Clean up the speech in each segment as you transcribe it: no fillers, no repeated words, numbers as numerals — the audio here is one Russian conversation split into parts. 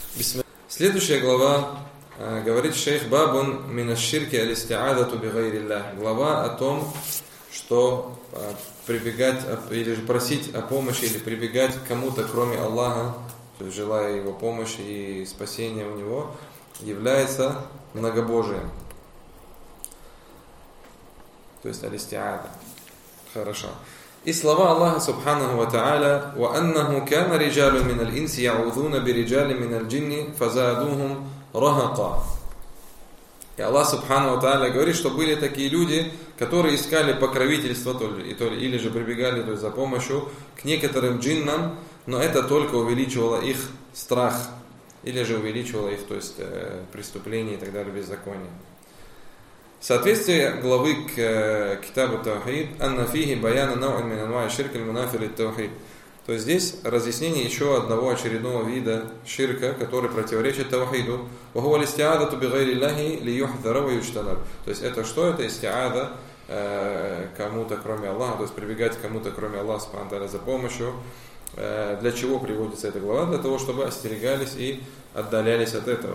Следующая глава говорит шейх Бабун минашширки алистиадату бигайриллах. Глава о том, что прибегать или просить о помощи или прибегать к кому-то кроме Аллаха, то есть желая его помощи и спасения у него, является многобожием. То есть алистиада. Хорошо. И слова Аллаха Субханаху ва Та'аля: وَأَنَّهُ كَانَ رِجَالٌ مِنَ الْإِنْسِ يَعُوذُونَ بِرِجَالٍ مِنَ الْجِنِّ فَزَادُوهُمْ رَهَقًا. И Аллах Субханаху ва Та'аля говорит, что были такие люди, которые искали покровительство или же прибегали, то есть, за помощью к некоторым джиннам, но это только увеличивало их страх или же увеличивало их, то есть, преступления и так далее, беззакония. Соответствие главы к Китабу Таухид «Анна фихи баяна нау'ин мин анва'i ширк аль-мунафи лит-таухид». То есть здесь разъяснение еще одного очередного вида ширка, который противоречит таухиду. «Ва хуа алисти'адату бигайри Аллахи ли юхдара ва юджтанаб». То есть это что? Это исти'ада кому-то кроме Аллаха, то есть прибегать к кому-то кроме Аллаха субхану ва тааля за помощью. Для чего приводится эта глава? Для того, чтобы остерегались и отдалялись от этого.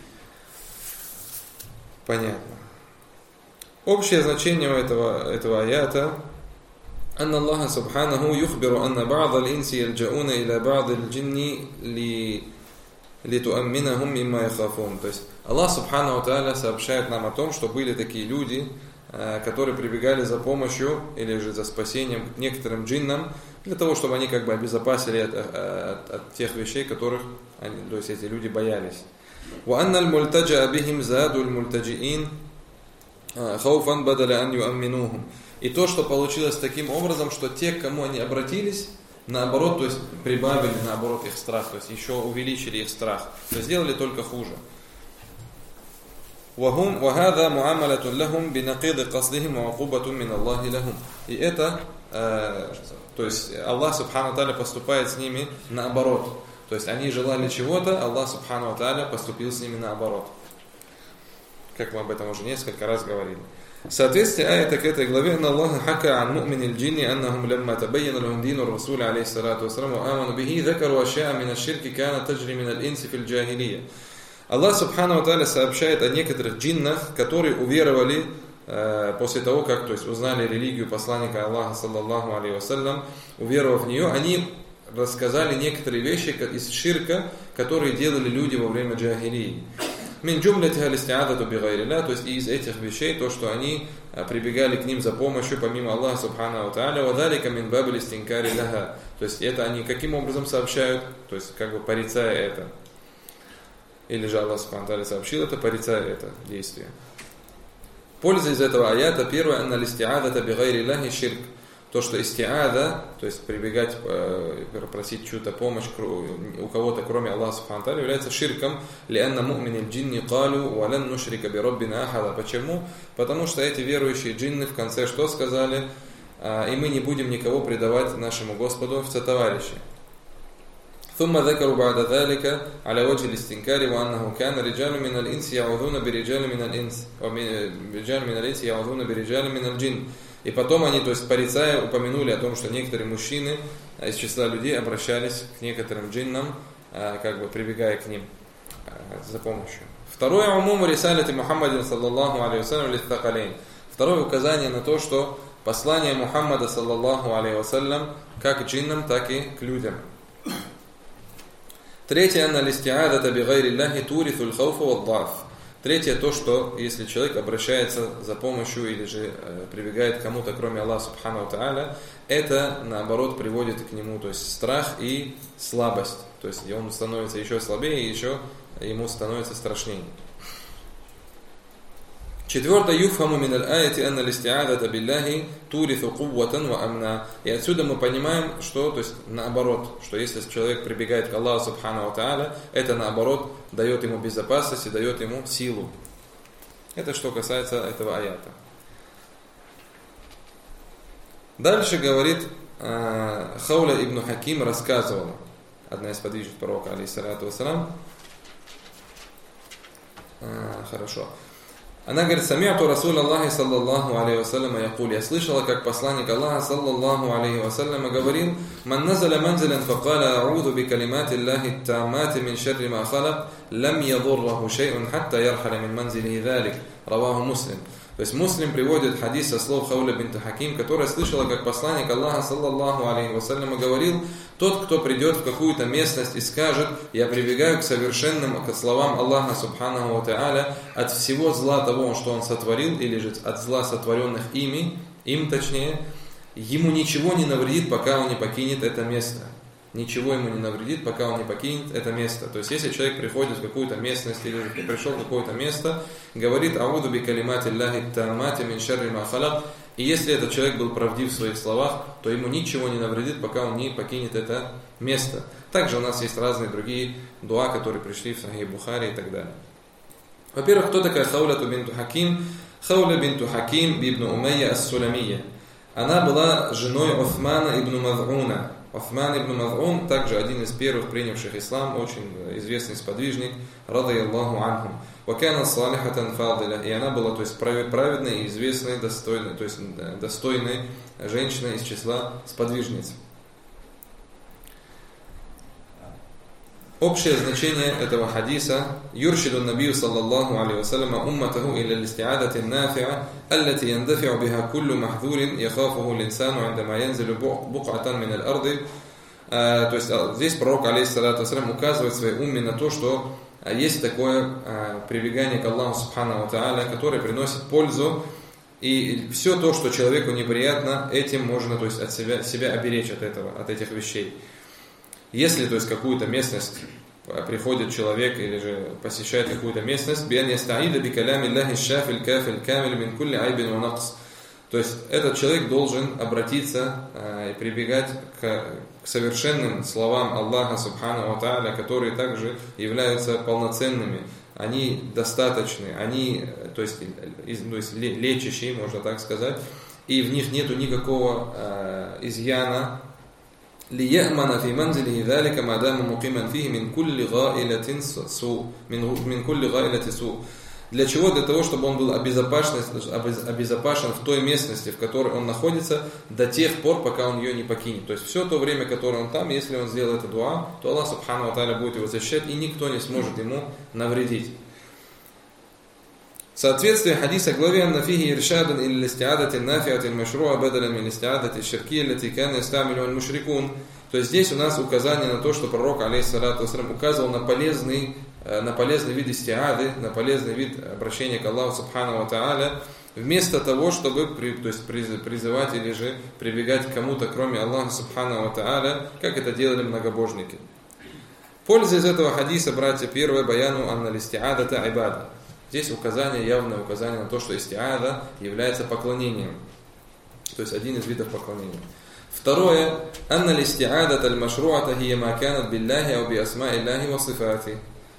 Понятно. Общее значение этого аята: «Анна Аллаха субханаху юхбиру анна ба'д аль-инси ялджауна иля ба'д аль-джинни литуамминахум мимма яхафун». То есть Аллах субханаху тааля сообщает нам о том, что были такие люди, которые прибегали за помощью или же за спасением к некоторым джиннам, для того, чтобы они как бы обезопасили от тех вещей, которых то есть эти люди боялись. «Ва анна аль-мультаджа бихим заду аль-мультаджиин хауфан бадаля ан юамминухум». И то, что получилось таким образом, что те, к кому они обратились, наоборот, то есть прибавили наоборот их страх, то есть еще увеличили их страх, то есть сделали только хуже. وَهَذَا مُعَامَلَةٌ لَهُمْ بِنَقِيضِ قَصْدِهِمْ وَعُقُوبَةٌ مِّنَ اللَّهِ لَهُمْ. И это, то есть Аллах Субхану ва Тааля поступает с ними наоборот. То есть они желали чего-то, Аллах Субхану ва Тааля поступил с ними наоборот. Как мы об этом уже несколько раз говорили. В соответствии аята к этой главе: «Анна Аллаха хака ан му'мини аль-джинни аннахум лямма табайяна лахум дину ар-расули алейхи салату вассалам ва аману бихи закару ашяа мин аш-ширки канат таджри мин аль-инси фил джахилия». Аллах Субхану ва Тааля сообщает о некоторых джиннах, которые уверовали после того, как, то есть, узнали религию посланника Аллаха саллаллаху алейхи вассалям, уверовав в нее, они рассказали некоторые вещи из ширка, которые делали люди во время джахилии. Мин джумлятиха алисти'адату бигайриллах, то есть из этих вещей то, что они прибегали к ним за помощью помимо Аллаха Субхану ва Тааля, ва далика мин баб алистинкари лаха. То есть это они каким образом сообщают, то есть как бы порицая это. Или же Аллах Субхану ва Тааля сообщил это, порицая это действие. Польза из этого аята: первое, анна алисти'адата бигайриллахи ширк. То, что истиада, то есть прибегать, просить чью-то помощь у кого-то, кроме Аллаха Субхану ва Тааля, является ширком. لأن مؤمن الجن قالوا ولن نشرك بربنا أحدا. Почему? Потому что эти верующие джинны в конце что сказали? И мы не будем никого предавать нашему Господу в сотоварищи. ثم ذكروا بعد ذلك على وجه الاستنكار وأنه كان رجال من الإنس يعوذون برجال من الإنس ورجال من الإنس يعوذون برجال من الجن. И потом они, то есть порицая, упомянули о том, что некоторые мужчины из числа людей обращались к некоторым джиннам, как бы прибегая к ним за помощью. Второе, умуму рисалати Мухаммадин саллаллаху алейхи вассалям литтакалейн. Второе указание на то, что послание Мухаммада саллаллаху алейхи вассалям как к джиннам, так и к людям. Третье, анна листи'адата бигайриллахи турithуль хауфа ваддаф. Третье, то, что если человек обращается за помощью или же прибегает к кому-то, кроме Аллаха Субхану ва Тааля, это наоборот приводит к нему, то есть страх и слабость. То есть он становится еще слабее и еще ему становится страшнее. Четвертое, юфхаму мин аль-аяти анна листи'адата биллахи туритhu кувватан ва амна. И отсюда мы понимаем, что, то есть наоборот, что если человек прибегает к Аллаху Субхану ва Тааля, это наоборот дает ему безопасность и дает ему силу. Это что касается этого аята. Дальше говорит, Хауля ибн Хаким рассказывала, одна из подвижниц пророка алейхиссалату вассалам. Хорошо. Она говорит: «Сами'ту Расуля Аллахи саллаллаху алейхи вассаляма якуль». Я слышала, как посланник Аллаха саллаллаху алейхи вассаляма говорил: «Ман назаля манзилян факаля а'уду би калимати Аллахи таммати мин шарри ма халак, лам ядурраху шей'ун хатта ярхаля мин манзилихи залик». Раваху Муслим. То есть Муслим приводит хадис со слов Хауля бинт Хаким, которая слышала, как посланник Аллаха саллаллаху алейхи вассаляма говорил: «Тот, кто придет в какую-то местность и скажет: я прибегаю к совершенным, к словам Аллаха субханаху ва та'аля, от всего зла того, что он сотворил, или же от зла, сотворенных им точнее, ему ничего не навредит, пока он не покинет это место». Ничего ему не навредит, пока он не покинет это место. То есть, если человек приходит в какую-то местность или пришел в какое-то место, говорит: «Ауду би калимати Аллахи таммати мин шарри ма халак», и если этот человек был правдив в своих словах, то ему ничего не навредит, пока он не покинет это место. Также у нас есть разные другие дуа, которые пришли в Сахих Бухари и так далее. Во-первых, кто такая Хауля бинту Хаким? Хауля бинту Хаким ибн Умайя ас-Суламия. Она была женой Уthмана ибн Маз'уна. Уthман ибн Маз'ун также один из первых принявших ислам, очень известный сподвижник, радайяллаху анхум. Вакана салихатан фадиля. И она была, то есть, праведной и известной, достойной, то есть достойной женщиной из числа сподвижниц. Общее значение этого хадиса: «Юршиду набию саллаллаху алейхи вассаляма умматаху иля листиадати нафи'a, аллати яндафи'у биха куллу махзурин яхафуху линсану индама янзилу бук'атан мин аль-арды». То есть здесь пророк алейхиссалату вассалям указывает своей умме на то, что есть такое прибегание к Аллаху субхану ва та'аля, которое приносит пользу, и все то, что человеку неприятно, этим можно, то есть, от себя оберечь от этого, от этих вещей. Если, то есть, какую-то местность приходит человек или же посещает какую-то местность, то есть этот человек должен обратиться и прибегать к совершенным словам Аллаха субхану ва та'аля, которые также являются полноценными, они достаточны, они, то есть лечащие, можно так сказать, и в них нету никакого изъяна. ليأمن في منزله ذلك ما دام مقيما فيه من كل غائلة سوء. Для чего? Для того, чтобы он был обезопасен в той местности, в которой он находится, до тех пор, пока он ее не покинет. То есть все то время, которое он там, если он сделает это дуа, то Аллах субхану ва та'аля будет его защищать, и никто не сможет ему навредить. Соответствие хадиса главе «Анна фихи иршадан или листиадати нафиати машруа бадалян мин листиадати ширки лати кана ястамилу аль-мушрикун». То есть здесь у нас указание на то, что пророк алейхиссалату вассалям указывал на полезный вид истиады, на полезный вид обращения к Аллаху субхану ва та'аля, вместо того, чтобы призывать или же прибегать к кому-то, кроме Аллаха субхану ва та'аля, как это делали многобожники. Польза из этого хадиса, братья, первое: баяну анна листиадата ибада. Здесь явное указание на то, что истиада является поклонением, то есть один из видов поклонения. Второе: анна листиадата аль-машруата хия ма канат билляхи ау би асма'иллахи ва сифати.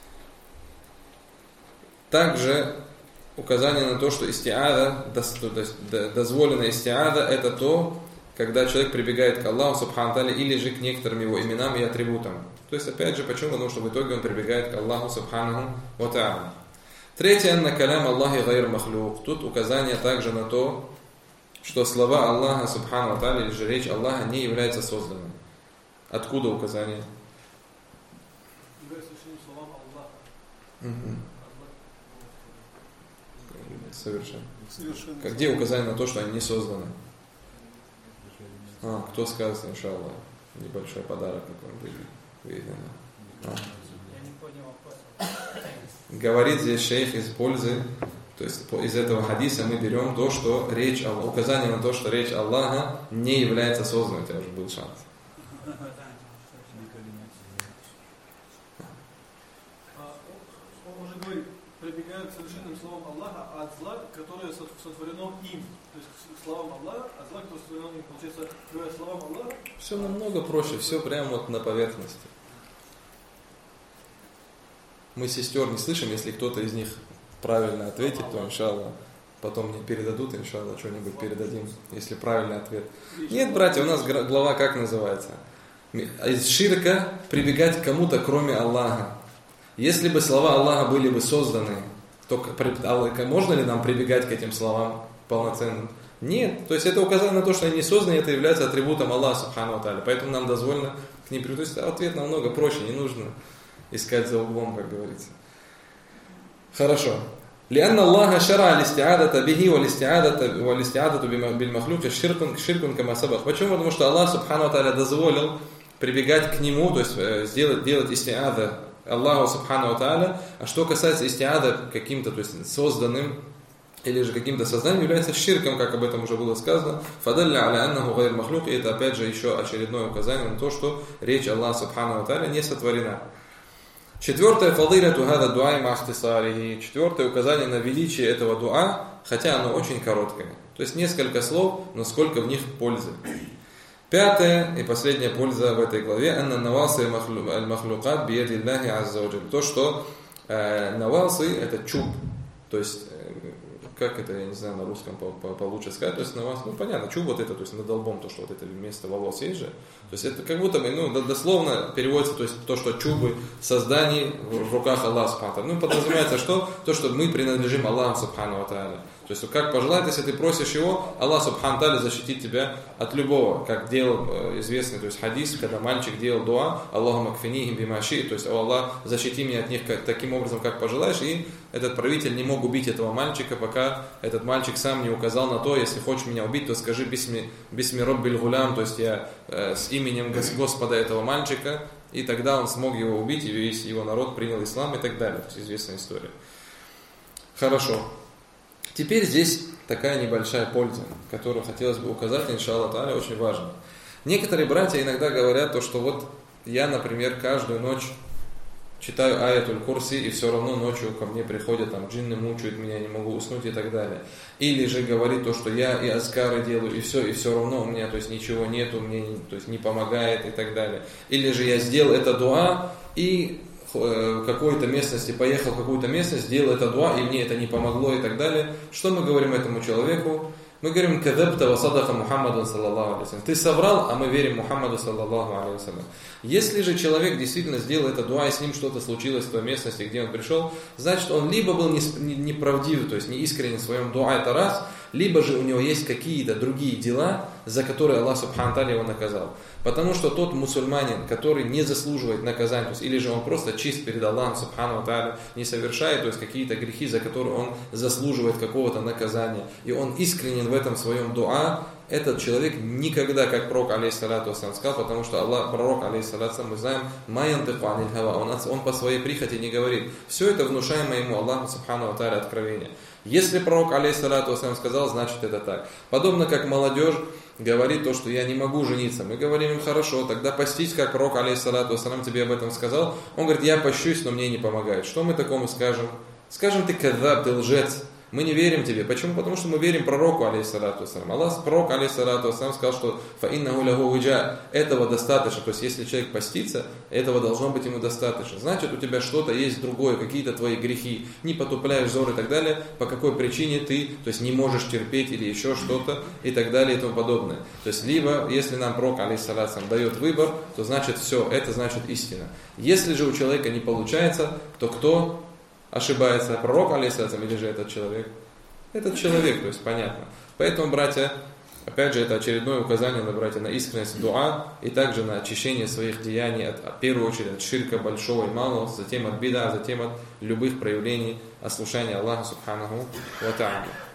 Также указание на то, что истиада, дозволенная истиада, это то, когда человек прибегает к Аллаху субхану ва та'аля или же к некоторым его именам и атрибутам. То есть опять же, почему? Потому что в итоге он прибегает к Аллаху субхану ва та'аля. Третье: анна калям Аллахи гайр махлюк. Тут указание также на то, что слова Аллаха субхану ва та'аля или же речь Аллаха не является созданным. Откуда указание? Совершенно. Где указание на то, что они не созданы? Кто скажет, иншаллах, небольшой подарок какой-нибудь. Говорит здесь шейх из пользы, то есть из этого хадиса мы берем то, что речь Аллаха, указание на то, что речь Аллаха не является созданной. У тебя уже был шанс. Он уже говорит, прибегают к совершенным словам Аллаха от зла, которое сотворено им. То есть словам Аллаха, от зла, которое сотворено им. Получается, говоря словам Аллаха. Все намного проще, все прямо вот на поверхности. Мы сестер не слышим, если кто-то из них правильно ответит, то иншаллах потом мне передадут, иншаллах, что-нибудь передадим, если правильный ответ. Нет, братья, у нас глава как называется? Из ширка прибегать к кому-то, кроме Аллаха. Если бы слова Аллаха были бы созданы, можно ли нам прибегать к этим словам полноценно? Нет. То есть это указание на то, что они не созданы, это является атрибутом Аллаха Субхану ва Тааля. Поэтому нам дозволено к ним прийти. То есть ответ намного проще, не нужно искать за углом, как говорится. Хорошо. لأن الله شرع الاستعادة به والاستعادة بالمخلوق شرك كما سبق. Почему? Потому что Аллах Субхану ва Тааля дозволил прибегать к Нему, то есть делать истиада Аллаху Субхану ва Тааля. А что касается истиада каким-то, то есть созданным или же каким-то созданием, является ширком, как об этом уже было сказано. Фадалля аля аннаху гайр махлук. И это опять же еще очередное указание на то, что речь Аллаха Субхану ва Тааля не сотворена. Четвертое, фадиляту гада дуа и махтисарихи. Четвертое указание на величие этого дуа, хотя оно очень короткое. То есть несколько слов, но сколько в них пользы. Пятое и последняя польза в этой главе. Анна навасы аль-махлукат биядиллахи азза ва джаль. То, что навасы это чуб. То есть, как это, я не знаю, на русском получше сказать, то есть на вас, понятно, чуб вот это, то есть над лбом, то, что вот это вместо волос есть же, то есть это как будто бы, дословно переводится, то есть то, что чубы созданий в руках Аллаха Субхану ва Тааля. Подразумевается что? То, что мы принадлежим Аллаху Субхану ва Тааля. То есть как пожелает, если ты просишь его, Аллах Субхану ва Тааля защитит тебя от любого, как делал известный, то есть хадис, когда мальчик делал дуа, Аллаху макфинихим бимаши, то есть о Аллах, защити меня от них таким образом, как пожелаешь, и этот правитель не мог убить этого мальчика, пока этот мальчик сам не указал на то, если хочешь меня убить, то скажи бисми роббиль гулям, то есть я с именем Господа этого мальчика, и тогда он смог его убить, и весь его народ принял ислам и так далее. То есть известная история. Хорошо. Теперь здесь такая небольшая польза, которую хотелось бы указать, иншаллах тааля, очень важно. Некоторые братья иногда говорят то, что вот я, например, каждую ночь читаю аятуль курси, и все равно ночью ко мне приходят, там, джинны мучают меня, не могу уснуть и так далее. Или же говорит то, что я и аскары делаю, и все равно у меня, то есть ничего нету, мне, то есть не помогает и так далее. Или же я сделал это дуа, и в какой-то местности, поехал в какую-то местность, сделал это дуа, и мне это не помогло и так далее. Что мы говорим этому человеку? Мы говорим, кадабта ва садака Мухаммаду саллаллаху алейхи вассалям. Ты соврал, а мы верим Мухаммаду саллаллаху алейхи вассалям. Если же человек действительно сделал это дуа, и с ним что-то случилось в той местности, где он пришел, значит, он либо был неправдив, то есть неискренен в своем дуа, это раз, либо же у него есть какие-то другие дела, за которые Аллах Субхану Тааля его наказал. Потому что тот мусульманин, который не заслуживает наказания, то есть, или же он просто чист перед Аллахом Субхану Тааля, не совершает, то есть какие-то грехи, за которые он заслуживает какого-то наказания, и он искренен в этом своем дуа, этот человек никогда, как пророк алейхиссалату вассалям сказал, потому что Аллах, пророк алейхиссалату вассалям, мы знаем, ма янтику аниль хава, он по своей прихоти не говорит. Все это внушаемо ему Аллаху Субхану Тааля откровение. Если пророк алейхиссалату вассалям сказал, значит это так. Подобно как молодежь говорит то, что я не могу жениться. Мы говорим им, хорошо, тогда постись, как пророк алейхиссалату вассалям тебе об этом сказал. Он говорит, я пощусь, но мне не помогает. Что мы такому скажем? Скажем, ты кадзаб, ты лжец. Мы не верим тебе. Почему? Потому что мы верим пророку, алейхиссалату вассалям. Аллах, пророк, алейхиссалату вассалям, сказал, что фаиннаху лаху уиджа, этого достаточно. То есть, если человек постится, этого должно быть ему достаточно. Значит, у тебя что-то есть другое, какие-то твои грехи, не потупляешь взор и так далее, по какой причине ты, то есть, не можешь терпеть или еще что-то и так далее и тому подобное. То есть, либо, если нам пророк, алейхиссалату вассалям, дает выбор, то значит все, это значит истина. Если же у человека не получается, то кто ошибается, пророк алейхиссалям или же этот человек? Этот человек, то есть понятно. Поэтому, братья, опять же, это очередное указание на, братья, на искренность дуа и также на очищение своих деяний, в первую очередь от ширка большого и малого, затем от бида, затем от любых проявлений ослушания Аллаха Субханаху ва Тааля.